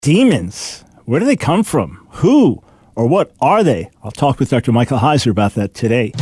Demons. Where do they come from? Who or what are they? I'll talk with Dr. Michael Heiser about that today.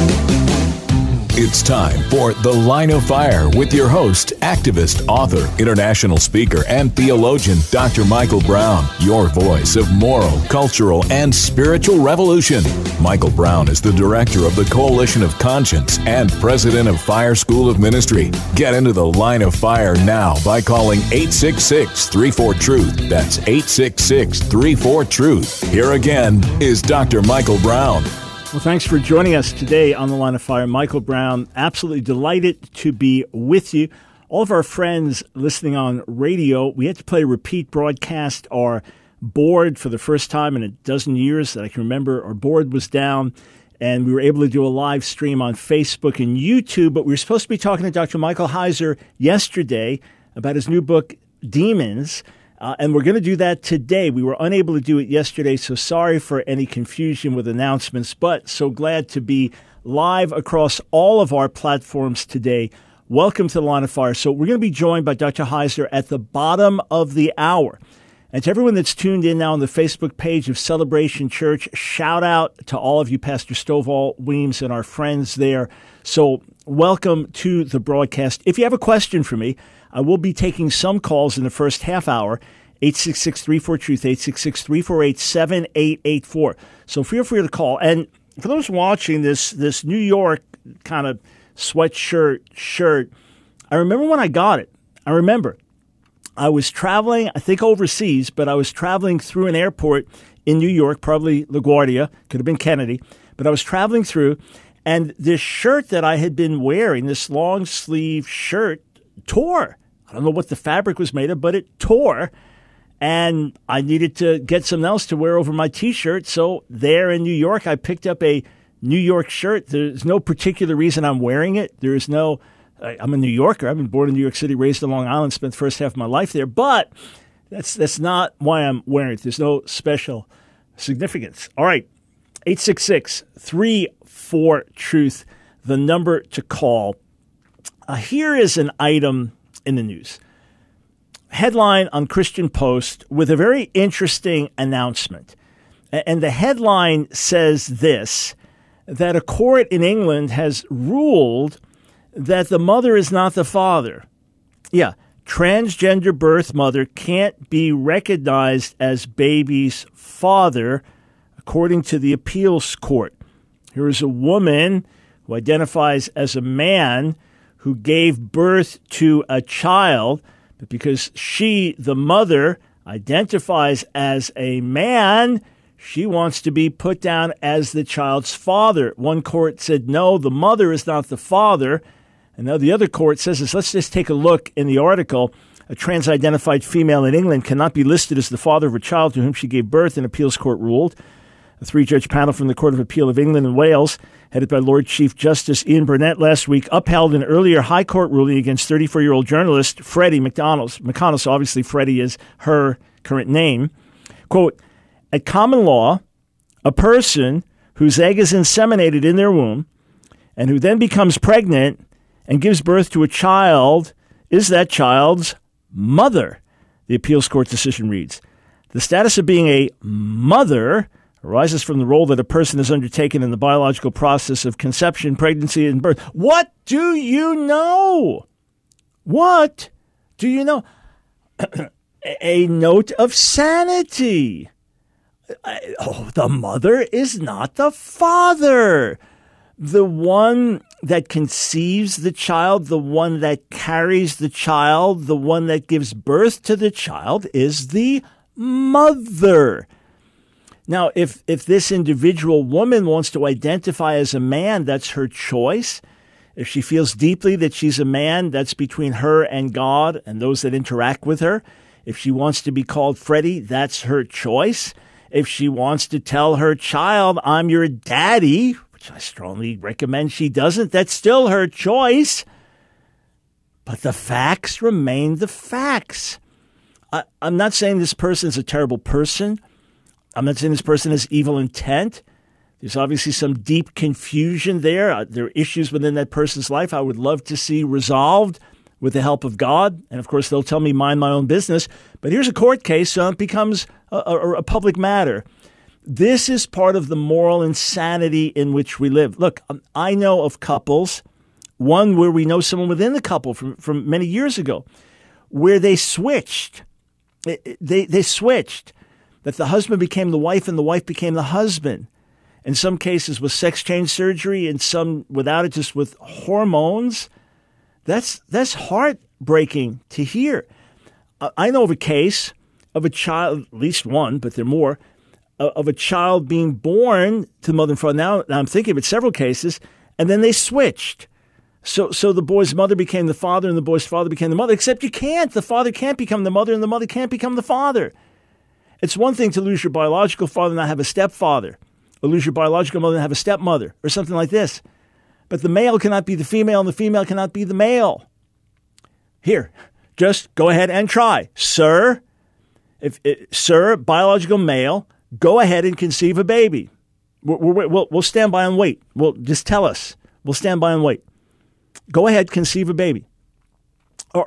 It's time for The Line of Fire with your host, activist, author, international speaker, and theologian, Dr. Michael Brown, your voice of moral, cultural, and spiritual revolution. Michael Brown is the director of the Coalition of Conscience and president of Fire School of Ministry. Get into The Line of Fire now by calling 866-34-TRUTH. That's 866-34-TRUTH. Here again is Dr. Michael Brown. Well, thanks for joining us today on The Line of Fire. Michael Brown, absolutely delighted to be with you. All of our friends listening on radio, we had to play a repeat broadcast. Our board, for the first time in a dozen years that I can remember, our board was down, and we were able to do a live stream on Facebook and YouTube. But we were supposed to be talking to Dr. Michael Heiser yesterday about his new book, Demons. And we're going to do that today. We were unable to do it yesterday, so sorry for any confusion with announcements, but so glad to be live across all of our platforms today. Welcome to The Line of Fire. So we're going to be joined by Dr. Heiser at the bottom of the hour. And to everyone that's tuned in now on the Facebook page of Celebration Church, shout out to all of you, Pastor Stovall, Weems, and our friends there. So welcome to the broadcast. If you have a question for me, I will be taking some calls in the first half hour, 866-34-TRUTH, 866-348-7884. So feel free to call. And for those watching this New York kind of sweatshirt shirt, I remember when I got it. I was traveling, I think overseas, but I was traveling through an airport in New York, probably LaGuardia, could have been Kennedy, but I was traveling through, and this shirt that I had been wearing, this long sleeve shirt, tore. I don't know what the fabric was made of, but it tore. And I needed to get something else to wear over my T-shirt. So there in New York, I picked up a New York shirt. There's no particular reason I'm wearing it. I'm a New Yorker. I've been born in New York City, raised in Long Island, spent the first half of my life there. But that's not why I'm wearing it. There's no special significance. All right, 866-34-TRUTH, the number to call. Here is an item in the news. Headline on Christian Post with a very interesting announcement. And the headline says this, that a court in England has ruled that the mother is not the father. Yeah, transgender birth mother can't be recognized as baby's father, according to the appeals court. Here is a woman who identifies as a man who gave birth to a child, but because she, the mother, identifies as a man, she wants to be put down as the child's father. One court said, no, the mother is not the father. And now the other court says this. Let's just take a look in the article. A trans-identified female in England cannot be listed as the father of a child to whom she gave birth, an appeals court ruled. A three-judge panel from the Court of Appeal of England and Wales, headed by Lord Chief Justice Ian Burnett last week, upheld an earlier high court ruling against 34-year-old journalist Freddie McConnell. So obviously Freddie is her current name. Quote, at common law, a person whose egg is inseminated in their womb and who then becomes pregnant and gives birth to a child is that child's mother, the appeals court decision reads. The status of being a mother arises from the role that a person has undertaken in the biological process of conception, pregnancy, and birth. What do you know? What do you know? A note of sanity. The mother is not the father. The one that conceives the child, the one that carries the child, the one that gives birth to the child is the mother. Now, if this individual woman wants to identify as a man, that's her choice. If she feels deeply that she's a man, that's between her and God and those that interact with her. If she wants to be called Freddie, that's her choice. If she wants to tell her child, I'm your daddy, which I strongly recommend she doesn't, that's still her choice. But the facts remain the facts. I'm not saying this person is a terrible person. I'm not saying this person has evil intent. There's obviously some deep confusion there. There are issues within that person's life I would love to see resolved. with the help of God. And, of course, they'll tell me mind my own business. But here's a court case, so it becomes a public matter. This is part of the moral insanity in which we live. Look, I know of couples, one where we know someone within the couple from many years ago, where they switched. They switched, that the husband became the wife and the wife became the husband. In some cases with sex change surgery, and some without it, just with hormones. That's heartbreaking to hear. I know of a case of a child, at least one, but there are more, of a child being born to the mother and father. Now I'm thinking of it, several cases, and then they switched. So the boy's mother became the father and the boy's father became the mother, except you can't. The father can't become the mother and the mother can't become the father. It's one thing to lose your biological father and not have a stepfather, or lose your biological mother and have a stepmother, or something like this. But the male cannot be the female and the female cannot be the male. Here, just go ahead and try. Sir, sir, biological male, go ahead and conceive a baby. We'll stand by and wait. Just tell us. We'll stand by and wait. Go ahead, conceive a baby. Or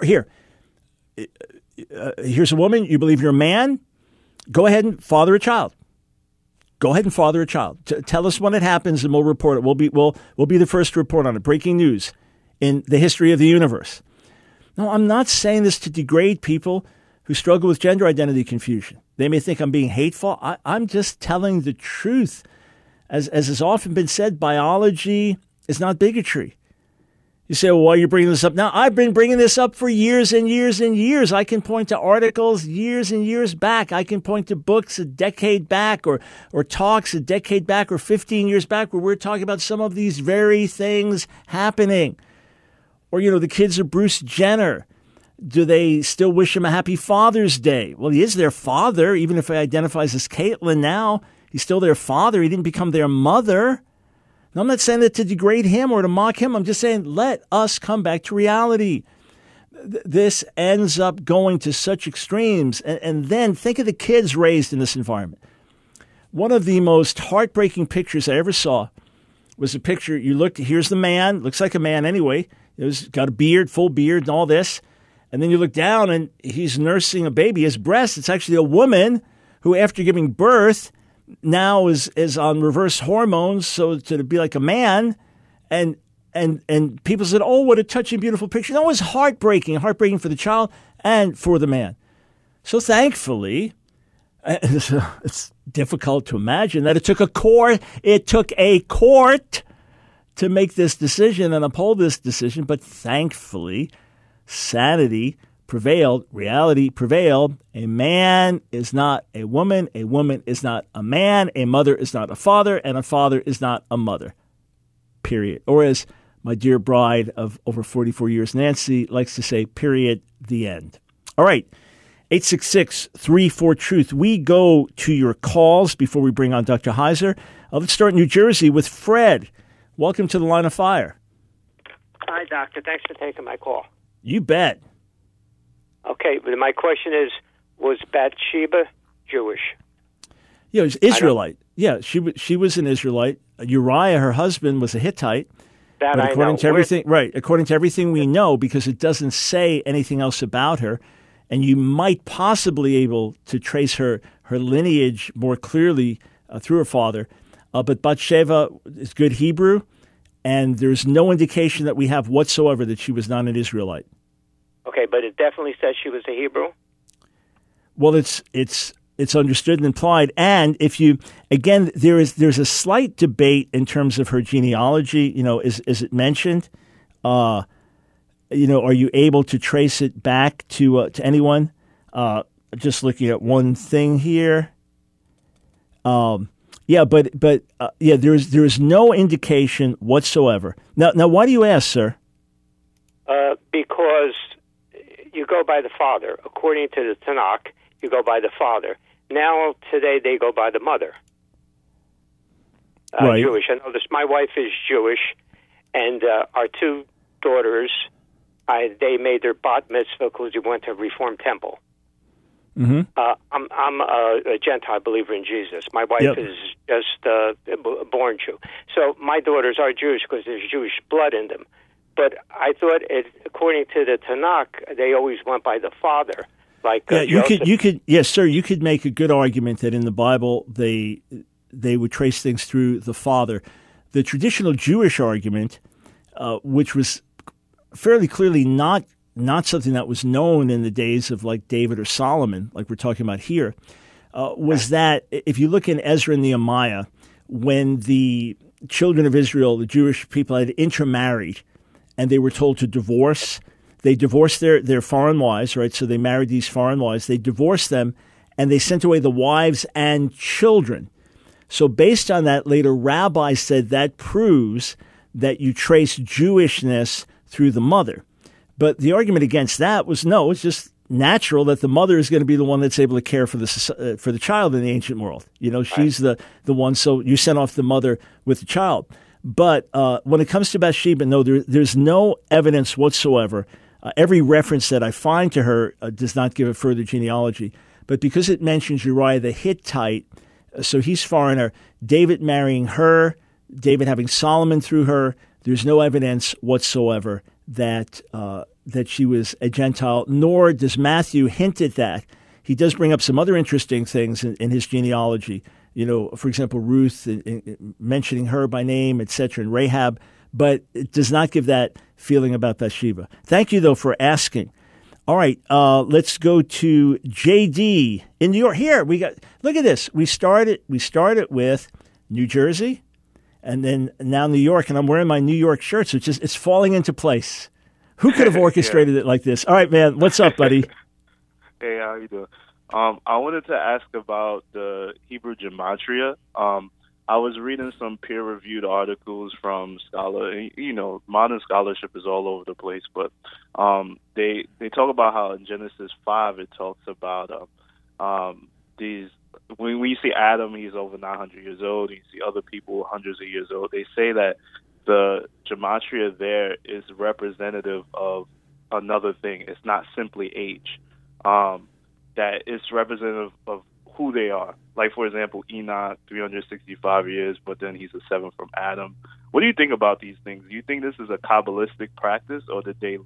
here's a woman. You believe you're a man. Go ahead and father a child. Go ahead and father a child. Tell us when it happens, and we'll report it. We'll be the first to report on it. Breaking news in the history of the universe. No, I'm not saying this to degrade people who struggle with gender identity confusion. They may think I'm being hateful. I'm just telling the truth. As has often been said, biology is not bigotry. You say, well, why are you bringing this up now? I've been bringing this up for years and years and years. I can point to articles years and years back. I can point to books a decade back, or talks a decade back, or 15 years back, where we're talking about some of these very things happening. Or, the kids of Bruce Jenner. Do they still wish him a happy Father's Day? Well, he is their father, even if he identifies as Caitlyn now. He's still their father. He didn't become their mother. Now, I'm not saying that to degrade him or to mock him. I'm just saying let us come back to reality. This ends up going to such extremes. And then think of the kids raised in this environment. One of the most heartbreaking pictures I ever saw was a picture. You look, here's the man, looks like a man anyway. He's got a beard, full beard and all this. And then you look down and he's nursing a baby. His breast, it's actually a woman who, after giving birth, now is on reverse hormones, so to be like a man, and people said, oh, what a touching, beautiful picture. No, it was heartbreaking for the child and for the man. So thankfully, it's difficult to imagine that it took a court to make this decision and uphold this decision, but thankfully, sanity prevailed, reality prevailed. A man is not a woman is not a man, a mother is not a father, and a father is not a mother, period. Or as my dear bride of over 44 years, Nancy, likes to say, period, the end. All right, 866-34-TRUTH. We go to your calls before we bring on Dr. Heiser. Let's start in New Jersey with Fred. Welcome to the Line of Fire. Hi, Doctor. Thanks for taking my call. You bet. Okay, but my question is, was Bathsheba Jewish? Yeah, it was Israelite. Yeah, she was an Israelite. Uriah, her husband, was a Hittite. That but according I know. To everything, right, according to everything we know, because it doesn't say anything else about her, and you might possibly able to trace her lineage more clearly through her father. But Bathsheba is good Hebrew, and there's no indication that we have whatsoever that she was not an Israelite. Okay, but it definitely says she was a Hebrew? Well, it's understood and implied. And if you, again, there's a slight debate in terms of her genealogy. Is it mentioned? Are you able to trace it back to anyone? Just looking at one thing here. There is no indication whatsoever. Now, why do you ask, sir? Because you go by the father. According to the Tanakh, you go by the father. Now, today, they go by the mother. Right. Jewish. I know this. My wife is Jewish, and our two daughters, they made their bat mitzvah because we went to a Reformed temple. Mm-hmm. I'm a Gentile believer in Jesus. My wife is just a born Jew. So my daughters are Jewish because there's Jewish blood in them. But I thought, according to the Tanakh, they always went by the father. Like you could, yes, sir. You could make a good argument that in the Bible they would trace things through the father. The traditional Jewish argument, which was fairly clearly not something that was known in the days of like David or Solomon, like we're talking about here, was that if you look in Ezra and Nehemiah, when the children of Israel, the Jewish people, had intermarried and they were told to divorce, they divorced their foreign wives, right? So they married these foreign wives. They divorced them and they sent away the wives and children. So based on that, later rabbis said that proves that you trace Jewishness through the mother. But the argument against that was no, it's just natural that the mother is going to be the one that's able to care for the child in the ancient world. You know, she's the one, so you sent off the mother with the child. But when it comes to Bathsheba, no, there's no evidence whatsoever. Every reference that I find to her does not give a further genealogy. But because it mentions Uriah the Hittite, so he's foreigner, David marrying her, David having Solomon through her, there's no evidence whatsoever that she was a Gentile, nor does Matthew hint at that. He does bring up some other interesting things in his genealogy. You know, for example, Ruth, mentioning her by name, etc., and Rahab, but it does not give that feeling about Bathsheba. Thank you, though, for asking. All right, let's go to JD in New York. Here, look at this. We started with New Jersey, and then now New York, and I'm wearing my New York shirt, so it's falling into place. Who could have orchestrated it like this? All right, man, what's up, buddy? Hey, how you doing? I wanted to ask about the Hebrew gematria. I was reading some peer-reviewed articles from modern scholarship is all over the place, but they talk about how in Genesis 5 it talks about these. When you see Adam, he's over 900 years old. And you see other people hundreds of years old. They say that the gematria there is representative of another thing. It's not simply age. That it's representative of who they are. Like, for example, Enoch, 365 years, but then he's a 7 from Adam. What do you think about these things? Do you think this is a Kabbalistic practice, or did the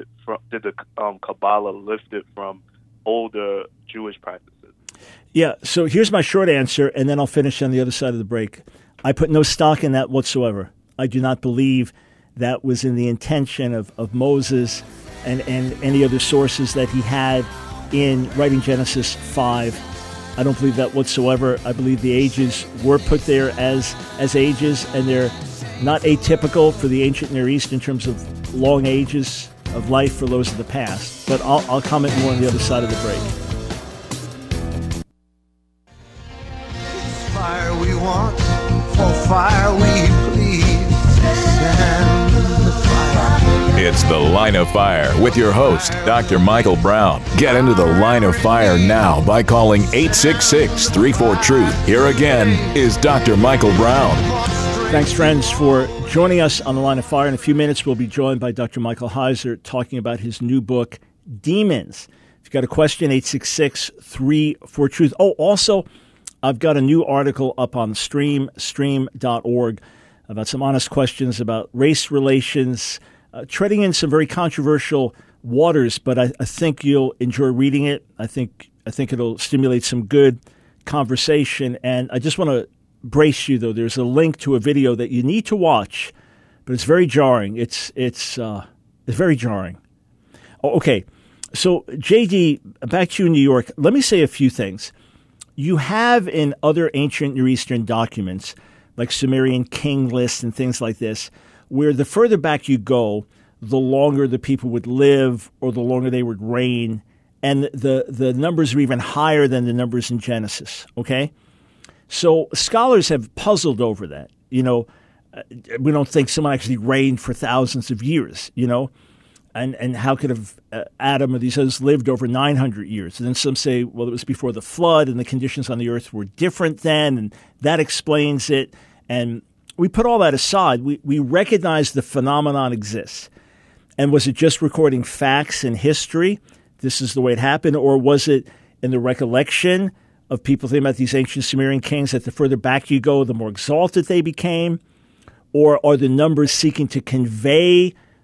Kabbalah lift it from older Jewish practices? Yeah, so here's my short answer, and then I'll finish on the other side of the break. I put no stock in that whatsoever. I do not believe that was in the intention of Moses and any other sources that he had in writing Genesis 5. I don't believe that whatsoever. I believe the ages were put there as ages, and they're not atypical for the ancient Near East in terms of long ages of life for those of the past. But I'll comment more on the other side of the break. It's fire we want, for fire we plead. Stand the fire. It's The Line of Fire with your host, Dr. Michael Brown. Get into the Line of Fire now by calling 866-34-TRUTH. Here again is Dr. Michael Brown. Thanks, friends, for joining us on The Line of Fire. In a few minutes, we'll be joined by Dr. Michael Heiser talking about his new book, Demons. If you've got a question, 866-34-TRUTH. Oh, also, I've got a new article up on stream.org, about some honest questions about race relations, treading in some very controversial waters, but I think you'll enjoy reading it. I think it'll stimulate some good conversation. And I just want to brace you, though. There's a link to a video that you need to watch, but it's very jarring. It's very jarring. Oh, okay. So, JD, back to you in New York. Let me say a few things. You have in other ancient Near Eastern documents, like Sumerian king lists and things like this, where the further back you go, the longer the people would live or the longer they would reign. And the numbers are even higher than the numbers in Genesis, okay? So scholars have puzzled over that. You know, we don't think someone actually reigned for thousands of years, you know? And how could have Adam or these others lived over 900 years? And then some say, well, it was before the flood and the conditions on the earth were different then, and that explains it. And we put all that aside. We recognize the phenomenon exists. And was it just recording facts in history? This is the way it happened. Or was it in the recollection of people thinking about these ancient Sumerian kings that the further back you go, the more exalted they became? Or are the numbers seeking to convey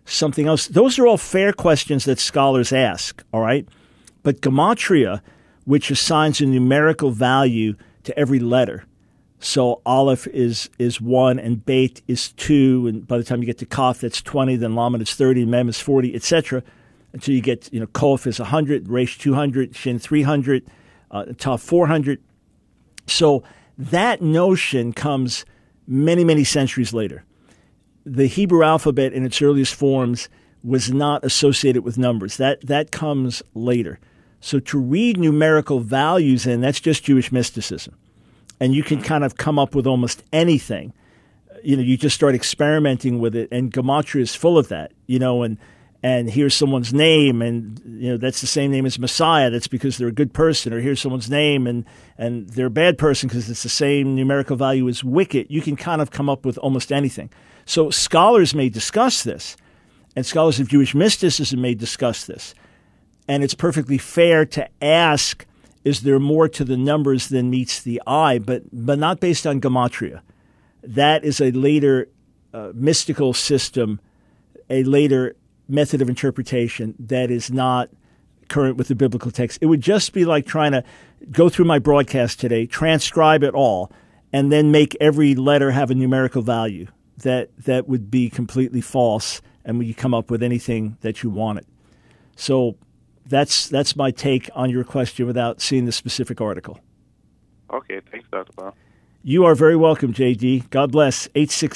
something else? Those are all fair questions that scholars ask, all right? But gematria, which assigns a numerical value to every letter, so Aleph is 1 and Beit is 2, and by the time you get to Kaf, that's 20, then Lamed is 30, Mem is 40, etc. Until you get, Kof is 100, Resh 200, Shin 300, Tav 400. So that notion comes many, many centuries later. The Hebrew alphabet in its earliest forms was not associated with numbers. That comes later. So to read numerical values in, that's just Jewish mysticism. And you can kind of come up with almost anything. You just start experimenting with it, and gematria is full of that. And here's someone's name, and that's the same name as Messiah. That's because they're a good person. Or here's someone's name, and they're a bad person because it's the same numerical value as wicked. You can kind of come up with almost anything. So scholars may discuss this, and scholars of Jewish mysticism may discuss this. And it's perfectly fair to ask, is there more to the numbers than meets the eye, but not based on gematria. That is a later mystical system, a later method of interpretation that is not current with the biblical text. It would just be like trying to go through my broadcast today, transcribe it all, and then make every letter have a numerical value. That would be completely false, and you come up with anything that you wanted. So that's my take on your question without seeing the specific article. Okay, thanks, Dr. Brown. You are very welcome, JD. God bless.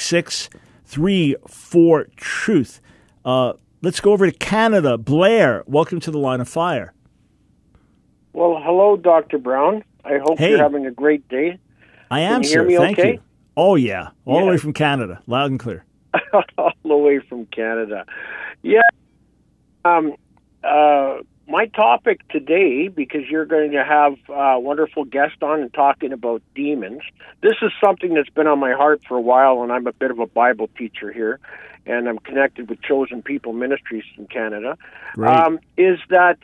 866-34-TRUTH. Let's go over to Canada. Blair, welcome to the Line of Fire. Well, hello, Dr. Brown. I hope you're having a great day. I am, Can you hear me Thank okay? you. Oh, yeah. All the way from Canada. Loud and clear. All the way from Canada. Yeah. My topic today, because you're going to have a wonderful guest on and talking about demons, this is something that's been on my heart for a while, and I'm a bit of a Bible teacher here, and I'm connected with Chosen People Ministries in Canada, is that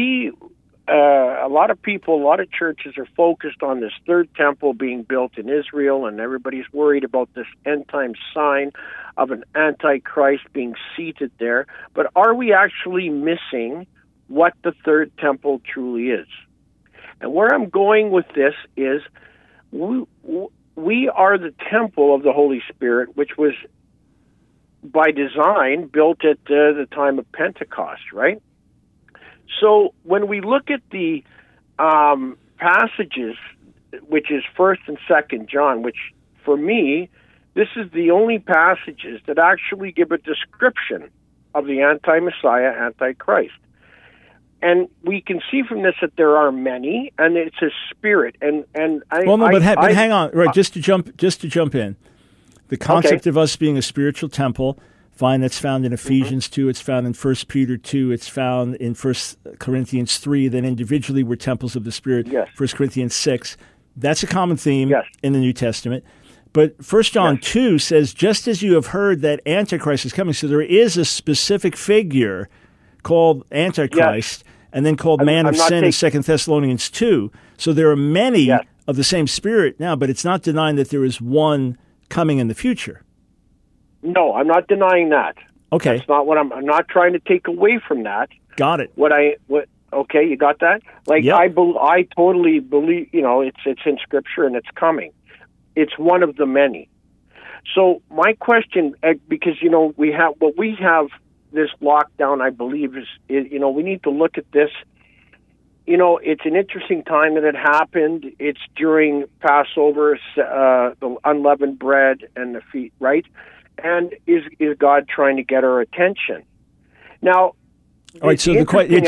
a lot of people, a lot of churches are focused on this third temple being built in Israel, and everybody's worried about this end-time sign of an Antichrist being seated there. But are we actually missing what the third temple truly is? And where I'm going with this is we are the temple of the Holy Spirit, which was by design built at the time of Pentecost, right? So when we look at the passages, which is 1st and 2nd John, which for me, this is the only passages that actually give a description of the anti-Messiah, Antichrist. And we can see from this that there are many, and it's a spirit. But hang on, right? Just to jump in, the concept of us being a spiritual temple. Fine, that's found in Ephesians 2, it's found in 1 Peter 2, it's found in 1 Corinthians 3, then individually we're temples of the Spirit, 1 Corinthians 6. That's a common theme in the New Testament. But 1 John 2 says, just as you have heard that Antichrist is coming, so there is a specific figure called Antichrist, and then called man of sin in 2 Thessalonians 2. So there are many of the same Spirit now, but it's not denying that there is one coming in the future. No, I'm not denying that. Okay. That's not what I'm not trying to take away from that. Got it. Okay, you got that? I totally believe, it's in Scripture and it's coming. It's one of the many. So my question, because, we have this lockdown, I believe, is we need to look at this. It's an interesting time that it happened. It's during Passover, the unleavened bread and the feast, right? And is God trying to get our attention? Now, all right. So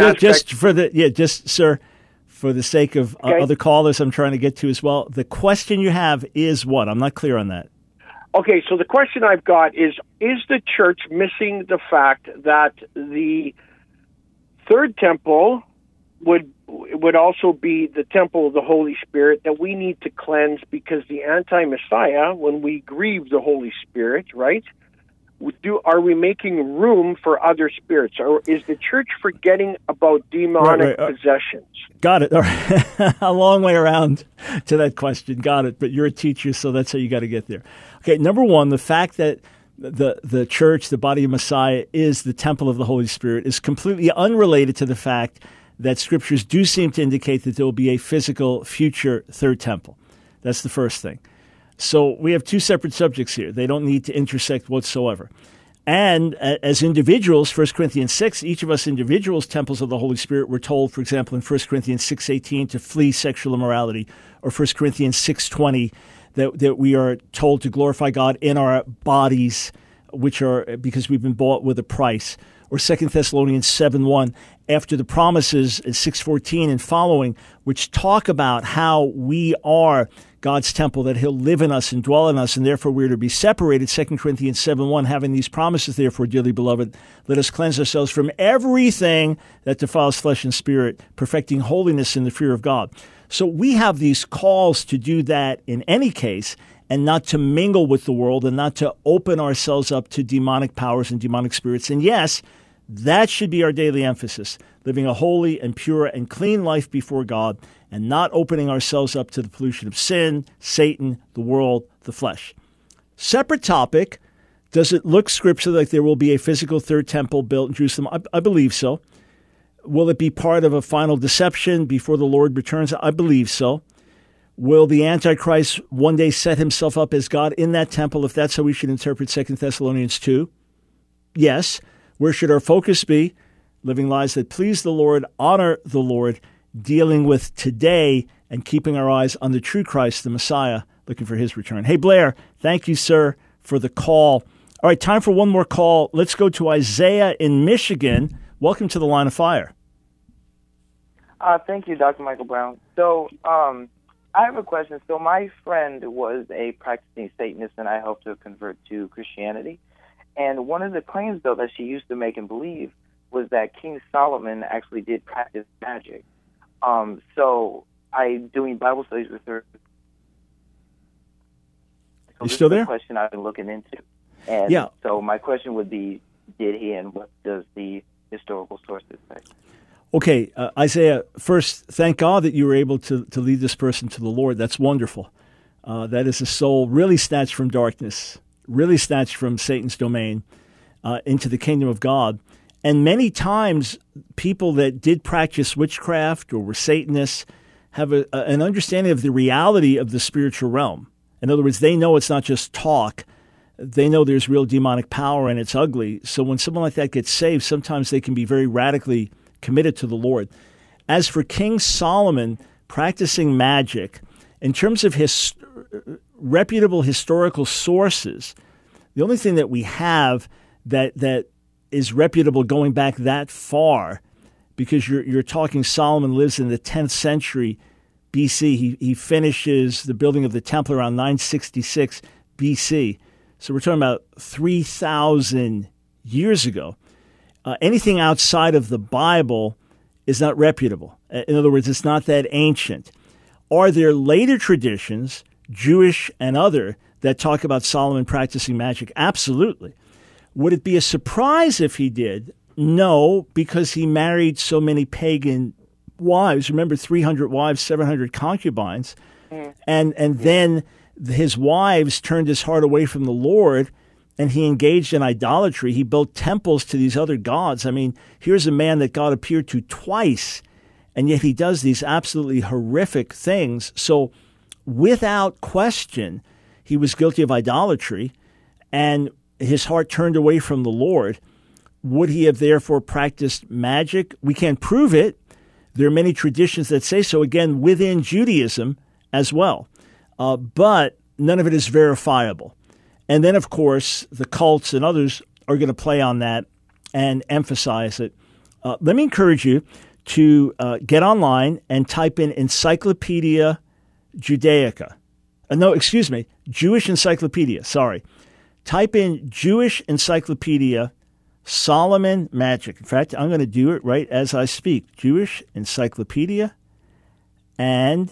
sir, for the sake of other callers, I'm trying to get to as well. The question you have is what? I'm not clear on that. Okay. So the question I've got is the church missing the fact that the third temple would also be the temple of the Holy Spirit that we need to cleanse, because the anti-Messiah, when we grieve the Holy Spirit, right, are we making room for other spirits? Or is the church forgetting about demonic possessions? Got it. All right. A long way around to that question. Got it. But you're a teacher, so that's how you got to get there. Okay, number one, the fact that the church, the body of Messiah, is the temple of the Holy Spirit, is completely unrelated to the fact that scriptures do seem to indicate that there will be a physical future third temple. That's the first thing. So we have two separate subjects here. They don't need to intersect whatsoever. And as individuals, 1 Corinthians 6, each of us individuals, temples of the Holy Spirit, we're told, for example, in 1 Corinthians 6:18 to flee sexual immorality, or 1 Corinthians 6:20 that we are told to glorify God in our bodies, which are because we've been bought with a price, or 2 Thessalonians 7:1, after the promises in 6:14 and following, which talk about how we are God's temple, that he'll live in us and dwell in us, and therefore we're to be separated. 2 Corinthians 7:1, having these promises, therefore, dearly beloved, let us cleanse ourselves from everything that defiles flesh and spirit, perfecting holiness in the fear of God. So we have these calls to do that in any case, and not to mingle with the world, and not to open ourselves up to demonic powers and demonic spirits. And yes, that should be our daily emphasis, living a holy and pure and clean life before God, and not opening ourselves up to the pollution of sin, Satan, the world, the flesh. Separate topic, does it look scripturally like there will be a physical third temple built in Jerusalem? I believe so. Will it be part of a final deception before the Lord returns? I believe so. Will the Antichrist one day set himself up as God in that temple, if that's how we should interpret 2 Thessalonians 2? Yes. Where should our focus be? Living lives that please the Lord, honor the Lord, dealing with today and keeping our eyes on the true Christ, the Messiah, looking for his return. Hey, Blair, thank you, sir, for the call. All right, time for one more call. Let's go to Isaiah in Michigan. Welcome to the Line of Fire. Thank you, Dr. Michael Brown. So I have a question. So my friend was a practicing Satanist, and I helped her convert to Christianity. And one of the claims, though, that she used to make and believe was that King Solomon actually did practice magic. So doing Bible studies with her. So you still there? This is a question I've been looking into. And yeah. So my question would be, did he, and what does the historical sources say? Okay, Isaiah, first, thank God that you were able to lead this person to the Lord. That's wonderful. That is a soul really snatched from darkness, really snatched from Satan's domain into the kingdom of God. And many times, people that did practice witchcraft or were Satanists have an understanding of the reality of the spiritual realm. In other words, they know it's not just talk. They know there's real demonic power and it's ugly. So when someone like that gets saved, sometimes they can be very radically committed to the Lord. As for King Solomon practicing magic, in terms of his reputable historical sources, the only thing that we have that is reputable going back that far, because you're talking Solomon lives in the 10th century BC. He finishes the building of the temple around 966 BC. So we're talking about 3,000 years ago. Anything outside of the Bible is not reputable. In other words, it's not that ancient. Are there later traditions, Jewish and other, that talk about Solomon practicing magic? Absolutely. Would it be a surprise if he did? No, because he married so many pagan wives. Remember, 300 wives, 700 concubines. And then his wives turned his heart away from the Lord, and he engaged in idolatry. He built temples to these other gods. I mean, here's a man that God appeared to twice, and yet he does these absolutely horrific things. So without question, he was guilty of idolatry, and his heart turned away from the Lord. Would he have therefore practiced magic? We can't prove it. There are many traditions that say so, again, within Judaism as well. But none of it is verifiable. And then, of course, the cults and others are going to play on that and emphasize it. Let me encourage you to get online and type in Encyclopedia Judaica. Jewish Encyclopedia, sorry. Type in Jewish Encyclopedia Solomon Magic. In fact, I'm going to do it right as I speak. Jewish Encyclopedia and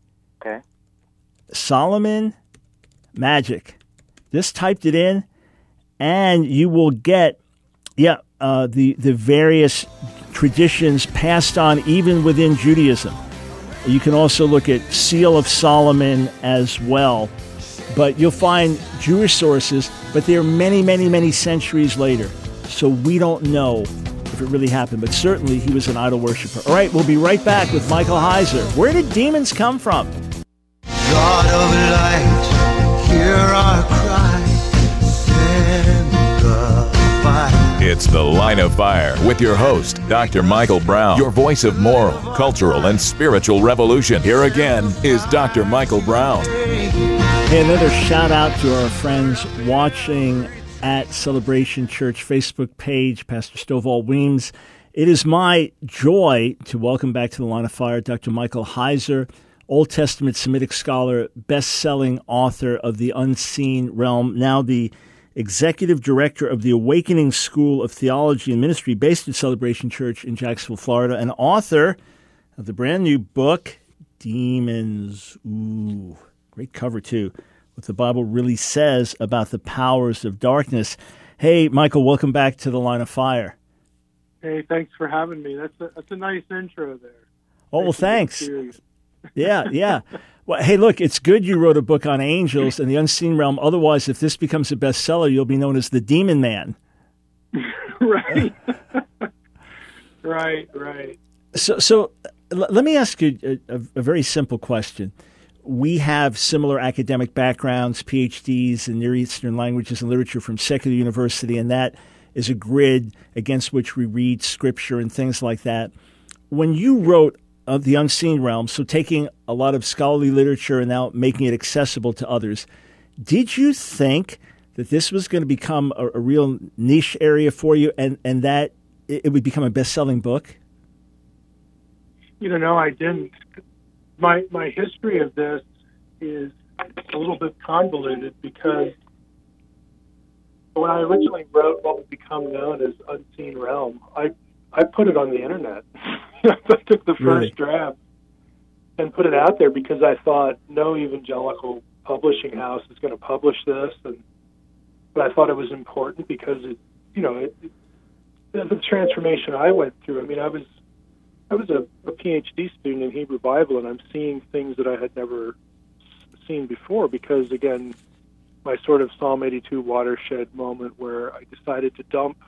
Solomon Magic. Just typed it in, and you will get, the various traditions passed on even within Judaism. You can also look at Seal of Solomon as well. But you'll find Jewish sources but they're many, many, many centuries later. So we don't know if it really happened, but certainly he was an idol worshiper. All right, we'll be right back with Michael Heiser. Where did demons come from? God of light, hear our cry, send the fire. It's The Line of Fire with your host, Dr. Michael Brown, your voice of moral, cultural, and spiritual revolution. Here again is Dr. Michael Brown. Hey, another shout out to our friends watching at Celebration Church Facebook page, Pastor Stovall Weems. It is my joy to welcome back to The Line of Fire Dr. Michael Heiser, Old Testament Semitic scholar, best-selling author of The Unseen Realm, now the executive director of the Awakening School of Theology and Ministry based at Celebration Church in Jacksonville, Florida, and author of the brand new book, Demons. Ooh, great cover, too. What the Bible really says about the powers of darkness. Hey, Michael, welcome back to The Line of Fire. Hey, thanks for having me. That's a nice intro there. Oh, well, thanks. Yeah. Well, hey, look, it's good you wrote a book on angels and the unseen realm. Otherwise, if this becomes a bestseller, you'll be known as the Demon Man. Right. Right. So let me ask you a very simple question. We have similar academic backgrounds, PhDs in Near Eastern languages and literature from secular university, and that is a grid against which we read scripture and things like that. When you wrote of the unseen realm, so taking a lot of scholarly literature and now making it accessible to others, did you think that this was going to become a real niche area for you and that it would become a best-selling book? No, I didn't. My history of this is a little bit convoluted because when I originally wrote what would become known as Unseen Realm, I put it on the internet. I took the first draft and put it out there because I thought no evangelical publishing house is going to publish this, but I thought it was important because the transformation I went through. I mean, I was a PhD student in Hebrew Bible, and I'm seeing things that I had never seen before because, again, my sort of Psalm 82 watershed moment where I decided to dump,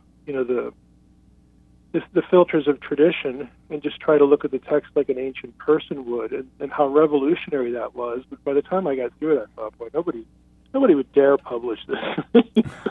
the filters of tradition and just try to look at the text like an ancient person would, and how revolutionary that was. But by the time I got through it, I thought, boy, nobody would dare publish this.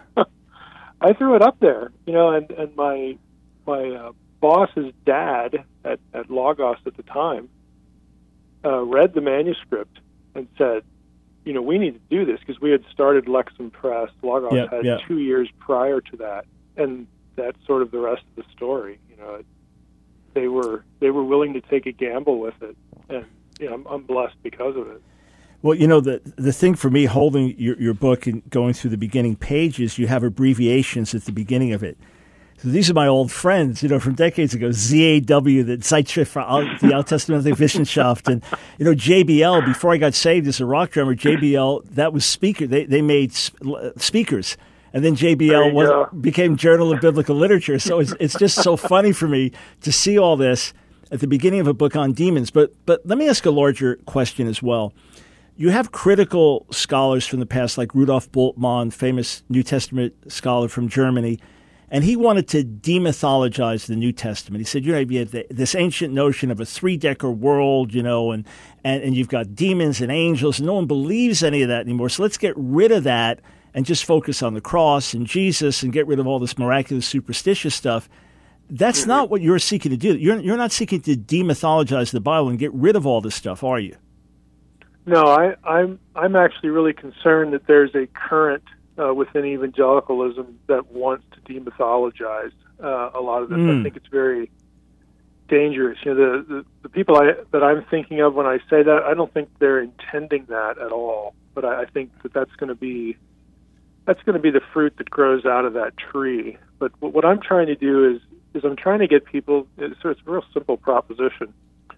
I threw it up there, and my boss's dad at Logos at the time read the manuscript and said, we need to do this because we had started Lexham Press. Logos had 2 years prior to that, and that's sort of the rest of the story. They were willing to take a gamble with it, and I'm blessed because of it. Well, the thing for me holding your book and going through the beginning pages, you have abbreviations at the beginning of it. So these are my old friends, from decades ago. ZAW, the Zeitschrift for the Alttestamentliche Wissenschaft, and JBL. Before I got saved as a rock drummer, JBL that was speaker. They made speakers. And then JBL became Journal of Biblical Literature. So it's just so funny for me to see all this at the beginning of a book on demons. But let me ask a larger question as well. You have critical scholars from the past, like Rudolf Bultmann, famous New Testament scholar from Germany, and he wanted to demythologize the New Testament. He said, you have this ancient notion of a three-decker world, and you've got demons and angels, and no one believes any of that anymore. So let's get rid of that and just focus on the cross and Jesus and get rid of all this miraculous, superstitious stuff. That's not what you're seeking to do. You're not seeking to demythologize the Bible and get rid of all this stuff, are you? No, I'm actually really concerned that there's a current within evangelicalism that wants to demythologize a lot of this. I think it's very dangerous. The people that I'm thinking of when I say that, I don't think they're intending that at all. But I think that's going to be the fruit that grows out of that tree. But what I'm trying to do is I'm trying to get people. So it's a real simple proposition.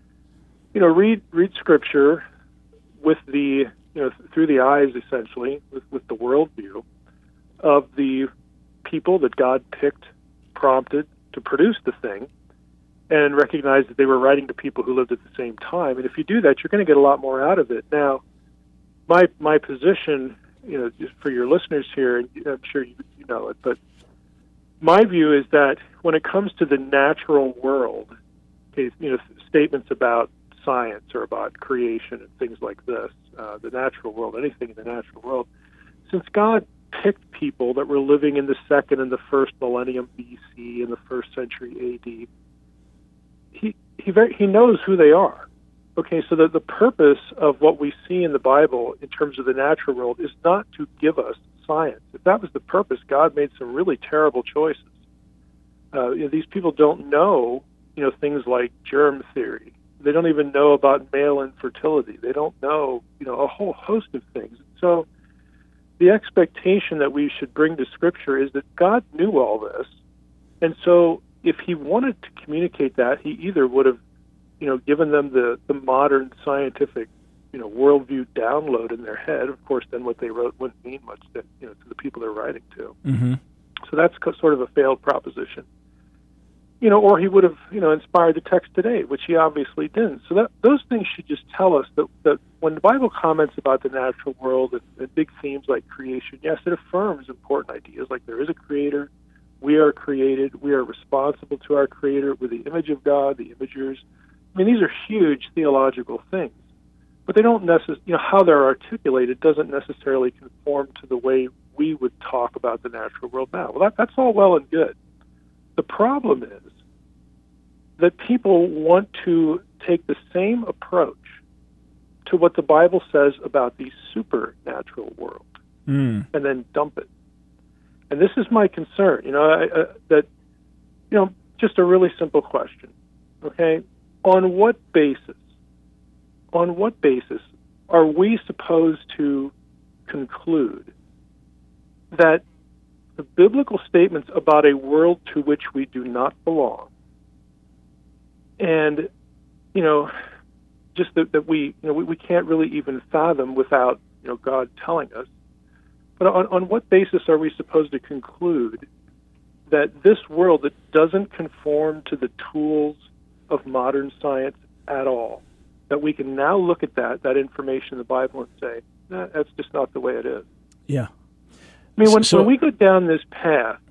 Read Scripture with the through the eyes, essentially, with the worldview of the people that God picked, prompted to produce the thing, and recognize that they were writing to people who lived at the same time. And if you do that, you're going to get a lot more out of it. Now, my position just for your listeners here, and I'm sure you know it, but my view is that when it comes to the natural world, okay, statements about science or about creation and things like this, the natural world, anything in the natural world, since God picked people that were living in the second and the first millennium BC in the first century AD, he knows who they are. Okay, so the purpose of what we see in the Bible in terms of the natural world is not to give us science. If that was the purpose, God made some really terrible choices. These people don't know, things like germ theory. They don't even know about male infertility. They don't know, a whole host of things. So the expectation that we should bring to Scripture is that God knew all this, and so if he wanted to communicate that, he either would have, given them the modern scientific, worldview download in their head. Of course, then what they wrote wouldn't mean much to the people they're writing to. Mm-hmm. So that's sort of a failed proposition. Or he would have, inspired the text today, which he obviously didn't. So those things should just tell us that when the Bible comments about the natural world and big themes like creation, yes, it affirms important ideas like there is a creator, we are created, we are responsible to our creator, we're the image of God, the imagers. I mean, these are huge theological things, but they don't how they're articulated doesn't necessarily conform to the way we would talk about the natural world now. Well, that's all well and good. The problem is that people want to take the same approach to what the Bible says about the supernatural world and then dump it. And this is my concern, just a really simple question, okay? On what basis are we supposed to conclude that the biblical statements about a world to which we do not belong, and just that we can't really even fathom without God telling us, but on what basis are we supposed to conclude that this world that doesn't conform to the tools of modern science at all, that we can now look at that information in the Bible and say, that's just not the way it is? Yeah. I mean, when we go down this path,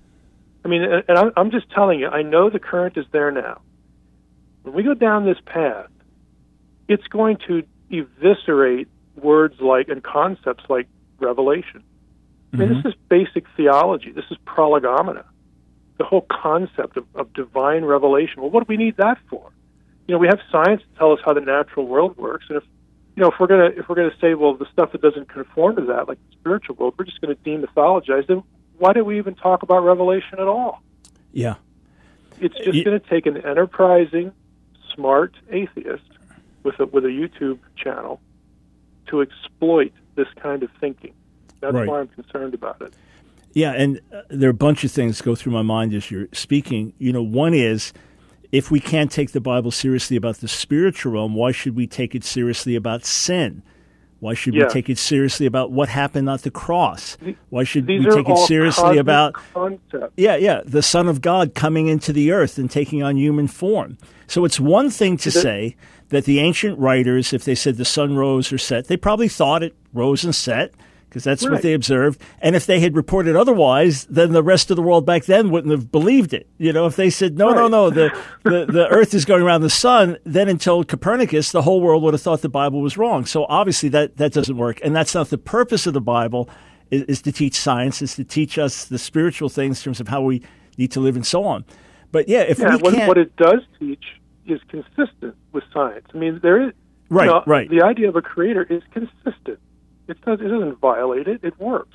and I'm just telling you, I know the current is there now. When we go down this path, it's going to eviscerate words like and concepts like revelation. I mean, this is basic theology. This is prolegomena. The whole concept of divine revelation. Well, what do we need that for? We have science to tell us how the natural world works, and if we're gonna say, well, the stuff that doesn't conform to that, like the spiritual world, we're just going to demythologize, then why do we even talk about revelation at all? Yeah, it's just going to take an enterprising, smart atheist with a YouTube channel to exploit this kind of thinking. That's right. why I'm concerned about it. Yeah, and there are a bunch of things go through my mind as you're speaking. One is, if we can't take the Bible seriously about the spiritual realm, why should we take it seriously about sin? Why should we take it seriously about what happened at the cross? Why should we take it seriously about the Son of God coming into the earth and taking on human form? So it's one thing to say that the ancient writers, if they said the sun rose or set, they probably thought it rose and set, because that's what they observed. And if they had reported otherwise, then the rest of the world back then wouldn't have believed it. If they said, no, the earth is going around the sun, then until Copernicus, the whole world would have thought the Bible was wrong. So obviously that doesn't work. And that's not the purpose of the Bible, is to teach science, is to teach us the spiritual things in terms of how we need to live and so on. But what it does teach is consistent with science. I mean, there is, the idea of a creator is consistent. It doesn't violate it. It works.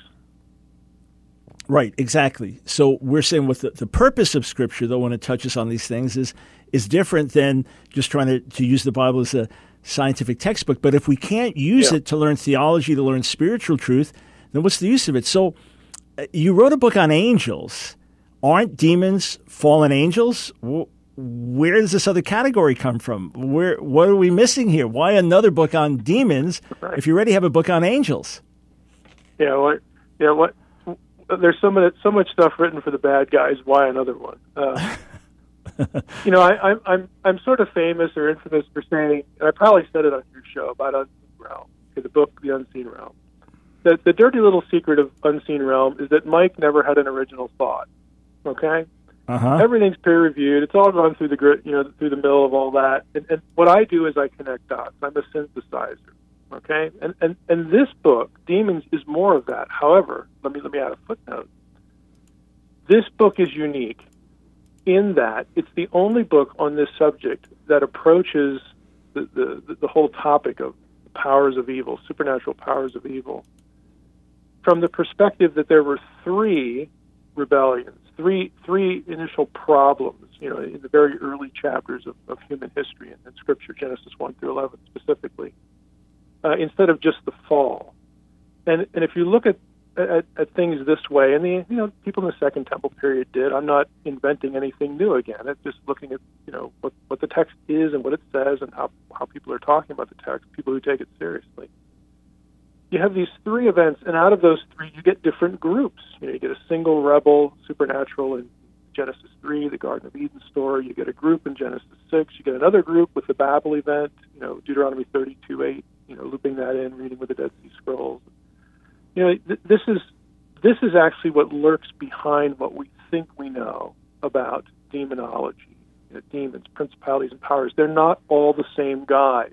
Right, exactly. So we're saying what the purpose of Scripture, though, when it touches on these things, is different than just trying to use the Bible as a scientific textbook. But if we can't use it to learn theology, to learn spiritual truth, then what's the use of it? So you wrote a book on angels. Aren't demons fallen angels? Where does this other category come from? What are we missing here? Why another book on demons if you already have a book on angels? There's so much stuff written for the bad guys. Why another one? I'm sort of famous or infamous for saying, and I probably said it on your show about Unseen Realm, the book The Unseen Realm, the dirty little secret of Unseen Realm is that Mike never had an original thought. Okay, everything's peer reviewed. It's all gone through through the mill of all that. And what I do is I connect dots. I'm a synthesizer. Okay, and this book, Demons, is more of that. However, let me add a footnote. This book is unique in that it's the only book on this subject that approaches the whole topic of powers of evil, supernatural powers of evil, from the perspective that there were three rebellions, three initial problems, in the very early chapters of human history and Scripture, Genesis 1 through 11 specifically, instead of just the fall. And if you look at things this way, and the people in the Second Temple period did. I'm not inventing anything new again. It's just looking at what the text is and what it says and how people are talking about the text. People who take it seriously. You have these three events, and out of those three, you get different groups. You get a single rebel, supernatural in Genesis 3, the Garden of Eden story. You get a group in Genesis 6. You get another group with the Babel event. Deuteronomy 32:8. Looping that in, reading with the Dead Sea Scrolls. This is actually what lurks behind what we think we know about demonology, demons, principalities, and powers. They're not all the same guys.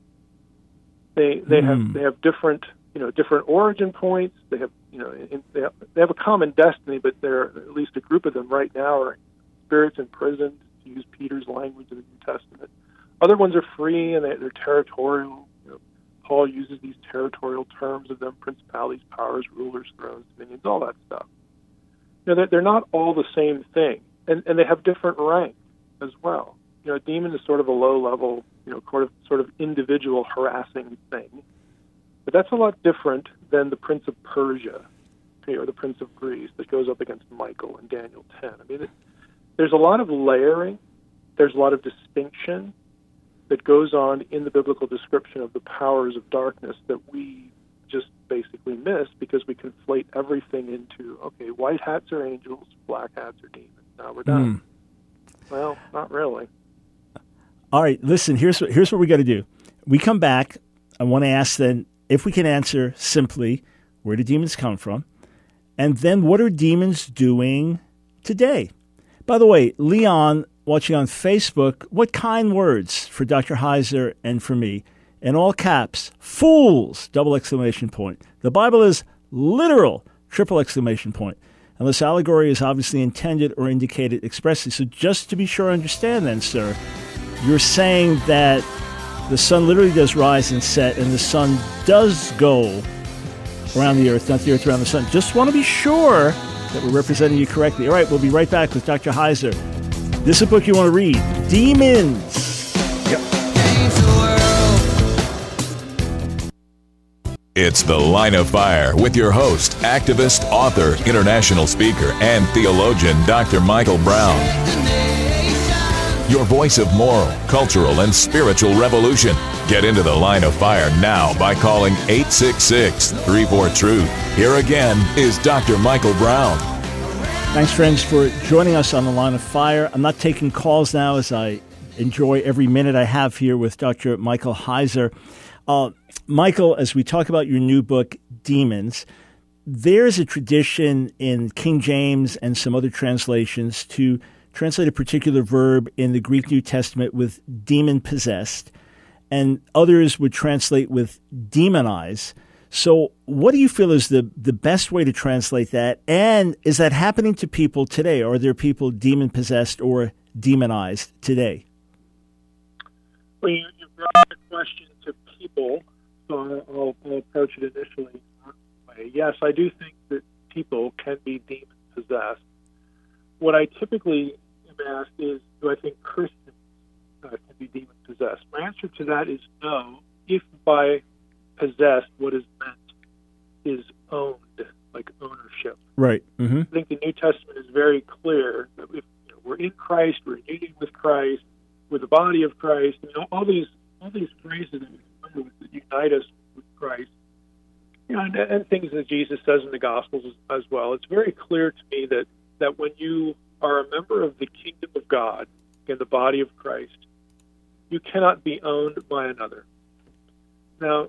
They have different origin points. They have they have a common destiny, but they're at least a group of them right now are spirits imprisoned, to use Peter's language in the New Testament. Other ones are free and they're territorial. Paul uses these territorial terms of them: principalities, powers, rulers, thrones, dominions, all that stuff. They're not all the same thing, and they have different rank as well. A demon is sort of a low-level, sort of individual harassing thing, but that's a lot different than the Prince of Persia, or the Prince of Greece that goes up against Michael in Daniel 10. There's a lot of layering, there's a lot of distinction that goes on in the biblical description of the powers of darkness that we just basically miss because we conflate everything into, okay, white hats are angels, black hats are demons. Now we're done. Well, not really. All right, listen, here's what we got to do. We come back. I want to ask then if we can answer simply, where do demons come from? And then what are demons doing today? By the way, Leon, watching on Facebook, what kind words for Dr. Heiser and for me? In all caps, fools, ! The Bible is literal, ! And this allegory is obviously intended or indicated expressly. So just to be sure I understand then, sir, you're saying that the sun literally does rise and set, and the sun does go around the earth, not the earth around the sun. Just want to be sure that we're representing you correctly. All right, we'll be right back with Dr. Heiser. This is a book you want to read, Demons. Yep. It's The Line of Fire with your host, activist, author, international speaker, and theologian, Dr. Michael Brown. Your voice of moral, cultural, and spiritual revolution. Get into The Line of Fire now by calling 866-34-TRUTH. Here again is Dr. Michael Brown. Thanks, friends, for joining us on The Line of Fire. I'm not taking calls now as I enjoy every minute I have here with Dr. Michael Heiser. Michael, as we talk about your new book, Demons, there's a tradition in King James and some other translations to translate a particular verb in the Greek New Testament with demon-possessed, and others would translate with demonize. So what do you feel is the best way to translate that? And is that happening to people today? Are there people demon-possessed or demonized today? Well, you brought the question to people, so I'll approach it initially in one way. Yes, I do think that people can be demon-possessed. What I typically am asked is, do I think Christians can be demon-possessed? My answer to that is no, if by possessed, what is meant is owned, like ownership. Right. Mm-hmm. I think the New Testament is very clear that if we're in Christ, we're united with Christ, we're the body of Christ. All these phrases that we remember with that unite us with Christ. And things that Jesus says in the Gospels as well. It's very clear to me that when you are a member of the kingdom of God, in the body of Christ, you cannot be owned by another. Now,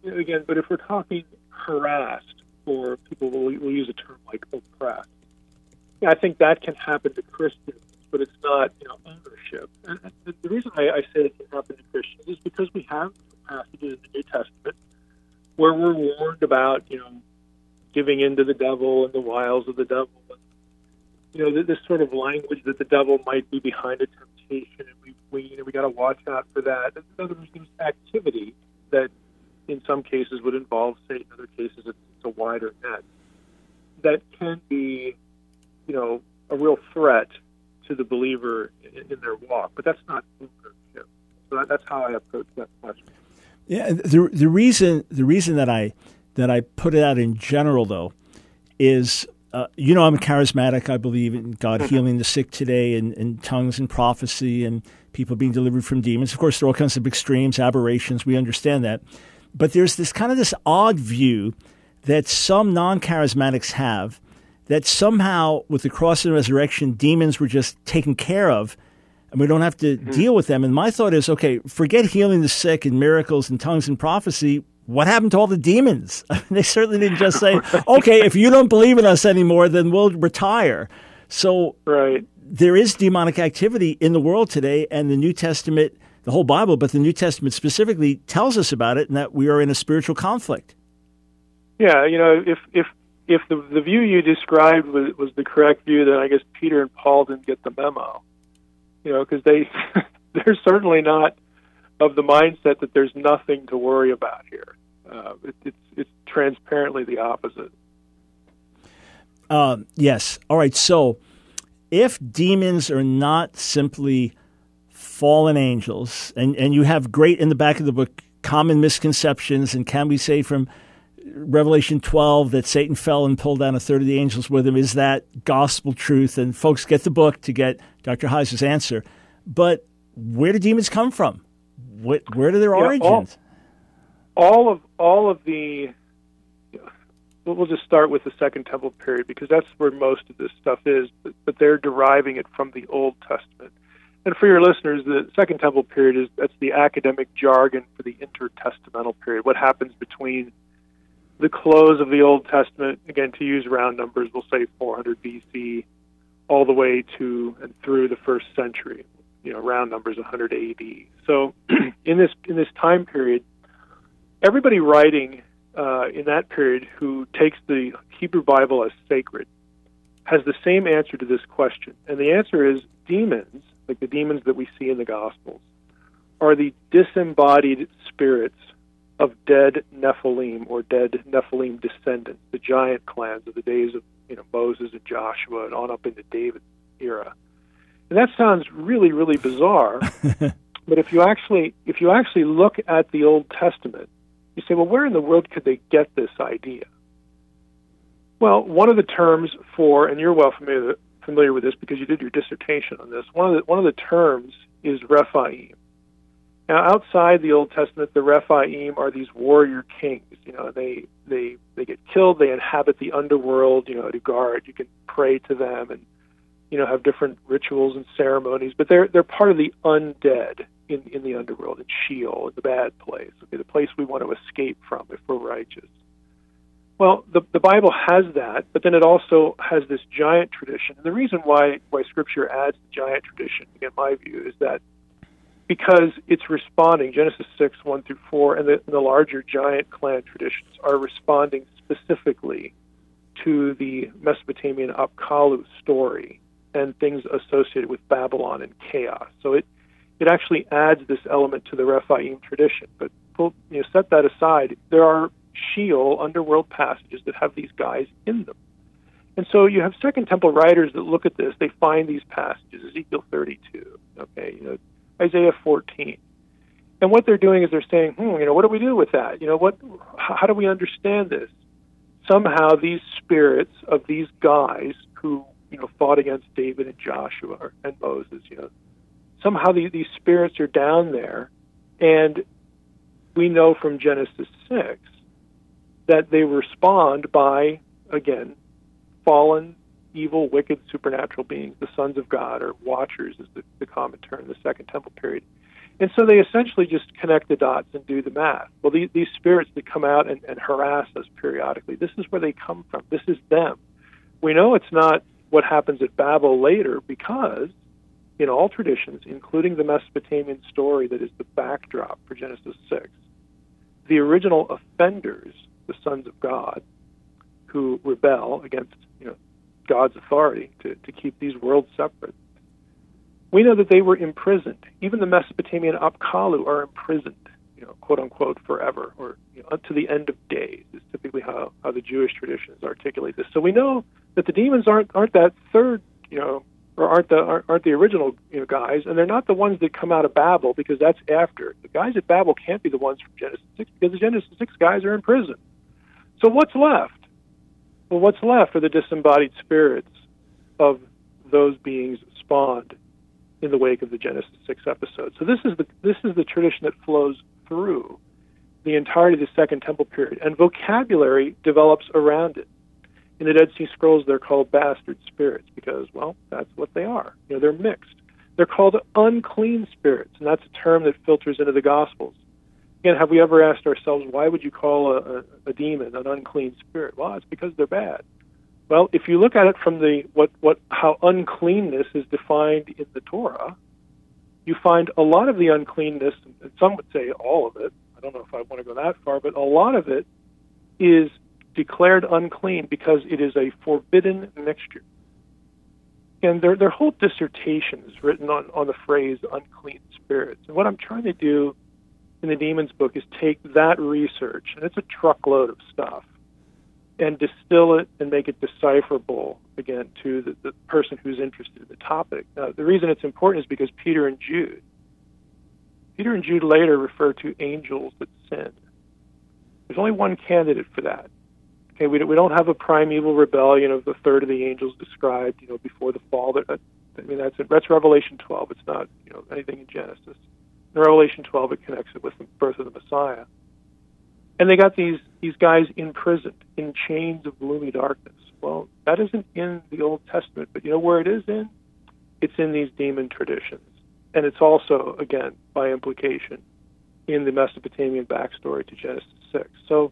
again, but if we're talking harassed, or people will use a term like oppressed, I think that can happen to Christians, but it's not, ownership. And the reason I say it can happen to Christians is because we have passages in the New Testament where we're warned about, giving in to the devil and the wiles of the devil. And, this sort of language that the devil might be behind a temptation, and we got to watch out for that. In other words, there's activity that in some cases would involve Satan, in other cases it's a wider net, that can be, a real threat to the believer in their walk. But that's not ownership. So that's how I approach that question. Yeah, the reason that I put it out in general, though, is I'm a charismatic. I believe in God healing the sick today, and tongues and prophecy, and people being delivered from demons. Of course, there are all kinds of extremes, aberrations. We understand that, but there's this odd view that some non-charismatics have, that somehow with the cross and resurrection, demons were just taken care of, and we don't have to deal with them. And my thought is, okay, forget healing the sick and miracles and tongues and prophecy. What happened to all the demons? They certainly didn't just say, okay, if you don't believe in us anymore, then we'll retire. So there is demonic activity in the world today, and the New Testament, the whole Bible, but the New Testament specifically tells us about it, and that we are in a spiritual conflict. Yeah, if the view you described was the correct view, then I guess Peter and Paul didn't get the memo. Because they're certainly not of the mindset that there's nothing to worry about here. It's transparently the opposite. Yes. All right. So if demons are not simply fallen angels, and you have great in the back of the book, common misconceptions, and can we say from Revelation 12 that Satan fell and pulled down a third of the angels with him? Is that gospel truth? And folks, get the book to get Dr. Heiser's answer. But where do demons come from? Where do their origins? All of the. We'll just start with the Second Temple period, because that's where most of this stuff is. But they're deriving it from the Old Testament. And for your listeners, the Second Temple period that's the academic jargon for the intertestamental period. What happens between the close of the Old Testament, again, to use round numbers, we'll say 400 BC, all the way to and through the first century. Round numbers 100 AD. So in this time period, everybody writing in that period who takes the Hebrew Bible as sacred has the same answer to this question. And the answer is demons, like the demons that we see in the Gospels, are the disembodied spirits of dead Nephilim, or dead Nephilim descendants, the giant clans of the days of Moses and Joshua and on up into David's era. And that sounds really, really bizarre. But if you actually look at the Old Testament, you say, well, where in the world could they get this idea? Well, one of the terms for, and you're well familiar with this because you did your dissertation on this, one of the terms is Rephaim. Now, outside the Old Testament, the Rephaim are these warrior kings. They get killed. They inhabit the underworld. To guard, you can pray to them, and have different rituals and ceremonies. But they're part of the undead in the underworld, in Sheol, in the bad place. Okay, the place we want to escape from if we're righteous. Well, the Bible has that, but then it also has this giant tradition. And the reason why Scripture adds the giant tradition, in my view, is that because it's responding, Genesis 6, 1 through 4, and the larger giant clan traditions are responding specifically to the Mesopotamian Apkallu story and things associated with Babylon and chaos. So it actually adds this element to the Rephaim tradition. But set that aside, there are Sheol, underworld passages that have these guys in them. And so you have Second Temple writers that look at this, they find these passages, Ezekiel 32, Isaiah 14. And what they're doing is they're saying, what do we do with that? How do we understand this? Somehow these spirits of these guys who, fought against David and Joshua and Moses, somehow these spirits are down there, and we know from Genesis 6 that they respond by, again, fallen, evil, wicked, supernatural beings, the sons of God, or watchers is the common term in the Second Temple period. And so they essentially just connect the dots and do the math. Well, these spirits that come out and harass us periodically, this is where they come from. This is them. We know it's not what happens at Babel later because in all traditions, including the Mesopotamian story that is the backdrop for Genesis 6, the original offenders, the sons of God, who rebel against God's authority to keep these worlds separate, we know that they were imprisoned. Even the Mesopotamian Apkallu are imprisoned, quote unquote, forever, or up to the end of days is typically how the Jewish traditions articulate this. So we know that the demons aren't that third, or aren't the original guys, and they're not the ones that come out of Babel because that's after. The guys at Babel can't be the ones from Genesis 6 because the Genesis 6 guys are in prison. So what's left? Well, what's left are the disembodied spirits of those beings spawned in the wake of the Genesis 6 episode. So this is the tradition that flows through the entirety of the Second Temple period, and vocabulary develops around it. In the Dead Sea Scrolls, they're called bastard spirits because, well, that's what they are. They're mixed. They're called unclean spirits, and that's a term that filters into the Gospels. Again, have we ever asked ourselves, why would you call a demon an unclean spirit? Well, it's because they're bad. Well, if you look at it from how uncleanness is defined in the Torah, you find a lot of the uncleanness, and some would say all of it. I don't know if I want to go that far, but a lot of it is declared unclean because it is a forbidden mixture. And their whole dissertation is written on the phrase unclean spirits. And what I'm trying to do in the Demons book is take that research, and it's a truckload of stuff, and distill it and make it decipherable, again, to the person who's interested in the topic. Now, the reason it's important is because Peter and Jude later refer to angels that sinned. There's only one candidate for that. Okay, we don't have a primeval rebellion of the third of the angels described, before the fall. That's Revelation 12. It's not, anything in Genesis. In Revelation 12, it connects it with the birth of the Messiah. And they got these guys imprisoned in chains of gloomy darkness. Well, that isn't in the Old Testament, but you know where it is in? It's in these demon traditions. And it's also, again, by implication, in the Mesopotamian backstory to Genesis 6. So,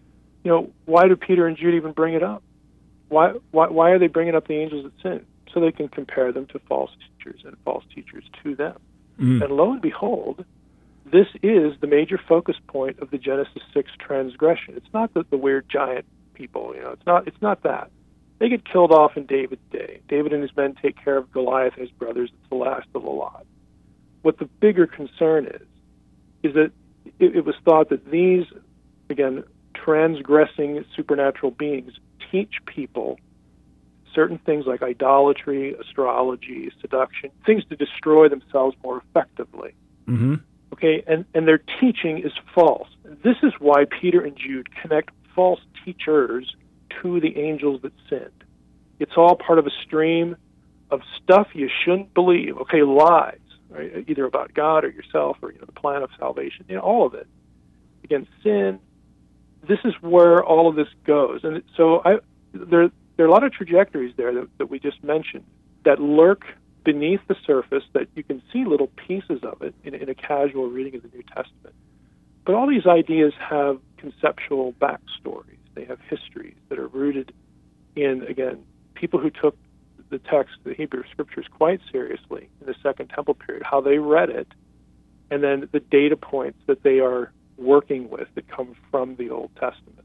why do Peter and Jude even bring it up? Why are they bringing up the angels that sin? So they can compare them to false teachers and false teachers to them. And lo and behold, this is the major focus point of the Genesis 6 transgression. It's not the weird giant people. It's not that. They get killed off in David's day. David and his men take care of Goliath and his brothers. It's the last of the lot. What the bigger concern is that it was thought that these, again, transgressing supernatural beings teach people certain things like idolatry, astrology, seduction, things to destroy themselves more effectively. Mm-hmm. Okay, and their teaching is false. This is why Peter and Jude connect false teachers to the angels that sinned. It's all part of a stream of stuff you shouldn't believe. Okay, lies, right? Either about God or yourself or the plan of salvation. All of it. Again, sin. This is where all of this goes, and so there are a lot of trajectories there that we just mentioned that lurk beneath the surface, that you can see little pieces of it in a casual reading of the New Testament. But all these ideas have conceptual backstories. They have histories that are rooted in, again, people who took the text, the Hebrew Scriptures, quite seriously in the Second Temple period, how they read it, and then the data points that they are working with that come from the Old Testament.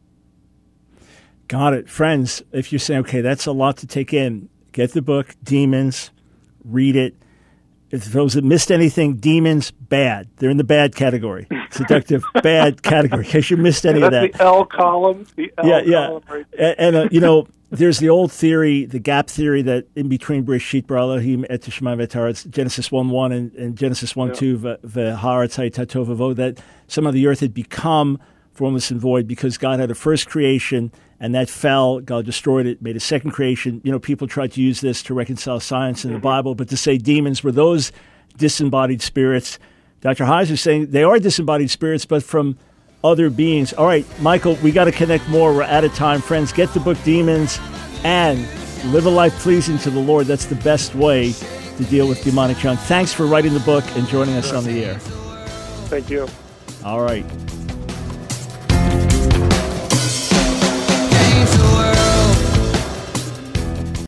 Got it. Friends, if you're saying, okay, that's a lot to take in, get the book, Demons, read it. If those that missed anything, Demons, bad. They're in the bad category. Seductive, bad category, in case you missed any of that. The L column. The L column right there. And there's the old theory, the gap theory, that in between Bereshit bara Elohim et Shemaim v'Haaretz, Genesis 1:1 and Genesis 1:2, v'Haaretz hayita tohu v'vohu, that some of the earth had become formless and void because God had a first creation and that fell. God destroyed it, made a second creation. People tried to use this to reconcile science and the Bible, but to say demons were those disembodied spirits. Dr. Heiser is saying they are disembodied spirits, but from other beings. All right, Michael, we got to connect more. We're out of time. Friends, get the book Demons and live a life pleasing to the Lord. That's the best way to deal with demonic junk. Thanks for writing the book and joining us on the air. Thank you. All right.